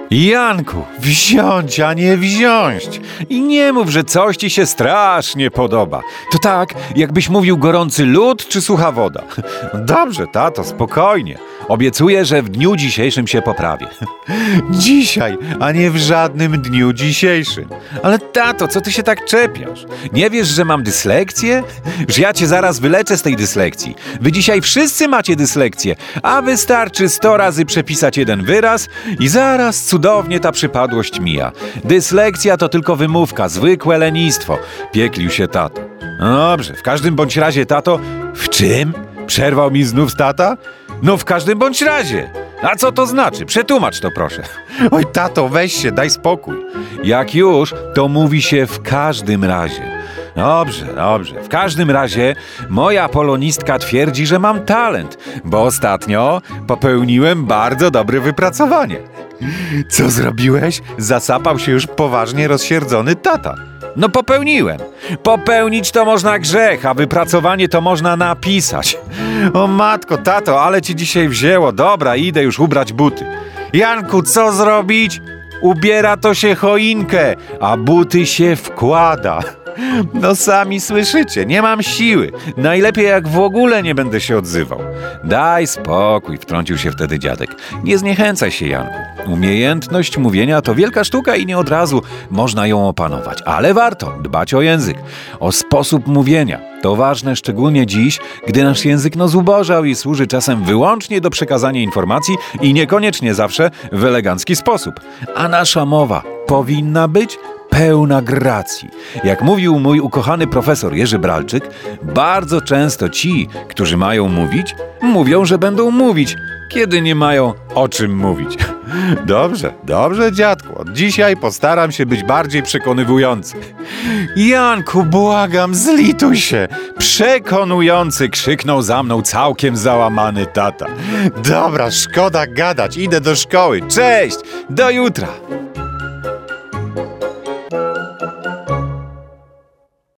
Janku, wziąć, a nie wziąć. I nie mów, że coś ci się strasznie podoba. To tak, jakbyś mówił gorący lód czy sucha woda. Dobrze, tato, spokojnie. Obiecuję, że w dniu dzisiejszym się poprawię. Dzisiaj, a nie w żadnym dniu dzisiejszym. Ale tato, co ty się tak czepiasz? Nie wiesz, że mam dyslekcję? Że ja cię zaraz wyleczę z tej dyslekcji. Wy dzisiaj wszyscy macie dyslekcję, a wystarczy 100 razy przepisać jeden wyraz i zaraz cudownie ta przypadłość mija. Dyslekcja to tylko wymówka, zwykłe lenistwo. Pieklił się tato. No dobrze, w każdym bądź razie, tato... W czym? Przerwał mi znów tata? No w każdym bądź razie. A co to znaczy? Przetłumacz to proszę. Oj tato, weź się, daj spokój. Jak już, to mówi się w każdym razie. Dobrze. W każdym razie moja polonistka twierdzi, że mam talent, bo ostatnio popełniłem bardzo dobre wypracowanie. Co zrobiłeś? Zasapał się już poważnie rozsierdzony tata. No popełniłem. Popełnić to można grzech, a wypracowanie to można napisać. O matko, tato, ale ci dzisiaj wzięło. Dobra, idę już ubrać buty. Janku, co zrobić? Ubiera to się choinkę, a buty się wkłada. No sami słyszycie, nie mam siły. Najlepiej jak w ogóle nie będę się odzywał. Daj spokój, wtrącił się wtedy dziadek. Nie zniechęcaj się, Janku. Umiejętność mówienia to wielka sztuka i nie od razu można ją opanować. Ale warto dbać o język, o sposób mówienia. To ważne szczególnie dziś, gdy nasz język zubożał i służy czasem wyłącznie do przekazania informacji i niekoniecznie zawsze w elegancki sposób. A nasza mowa powinna być pełna gracji. Jak mówił mój ukochany profesor Jerzy Bralczyk, bardzo często ci, którzy mają mówić, mówią, że będą mówić, kiedy nie mają o czym mówić. Dobrze, dziadku. Od dzisiaj postaram się być bardziej przekonywujący. Janku, błagam, zlituj się. Przekonujący, krzyknął za mną całkiem załamany tata. Dobra, szkoda gadać, idę do szkoły. Cześć, do jutra.